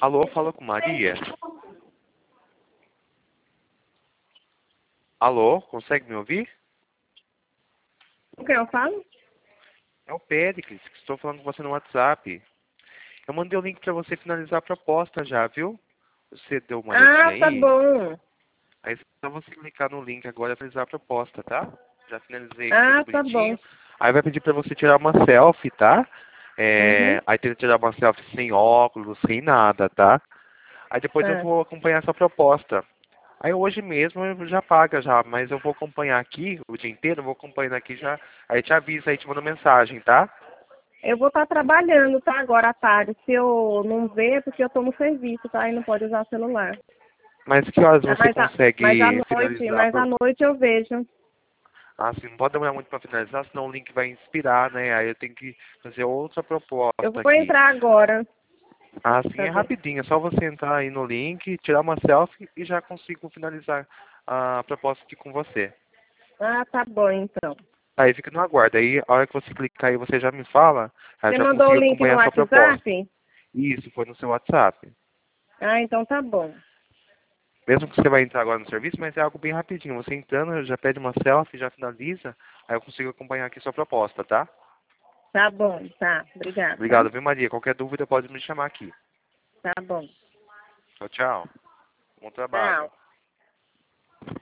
Alô, fala com Maria. Alô, consegue me ouvir? O que eu falo? É o Péricles, que estou falando com você no WhatsApp. Eu mandei o link para você finalizar a proposta já, viu? Você deu uma olhadinha Ah, tá aí? bom. Aí é só você clicar no link agora e finalizar a proposta, tá? Já finalizei aqui tudo Ah, tá bom. bonitinho. Aí vai pedir para você tirar uma selfie, tá? Uhum. Aí tem que tirar uma selfie sem óculos, sem nada, tá? Aí depois eu Tá. vou acompanhar essa proposta. Aí hoje mesmo eu já paga já, mas eu vou acompanhar aqui o dia inteiro, eu vou acompanhando aqui já. Aí te avisa, aí te mando mensagem, tá? Eu vou estar trabalhando, tá? Agora à tarde. Se eu não ver, é porque eu tô no serviço, tá? E não pode usar celular. Mas que horas É, você mas à consegue noite, finalizar? mas à noite eu vejo. Ah, sim, não pode demorar muito para finalizar, senão o link vai inspirar, né? Aí eu tenho que fazer outra Eu proposta vou aqui. entrar agora Ah, sim, pra é ver. rapidinho, é só você entrar aí no link, tirar uma selfie e já consigo finalizar a proposta aqui com você. Ah, tá bom então. Aí fica no aguardo, aí a hora que você clicar aí você já me fala, aí eu Você já mandou o consigo link no acompanhar a sua proposta. WhatsApp? Isso, foi no seu WhatsApp. Ah, então tá bom. Mesmo que você vai entrar agora no serviço, mas é algo bem rapidinho. Você entrando, já pede uma selfie, já finaliza, aí eu consigo acompanhar aqui a sua proposta, tá? Tá bom, tá. Obrigada, tá? Obrigado, viu, Maria? Qualquer dúvida pode me chamar aqui. Tá bom. Tchau, tchau. Bom trabalho. Tchau.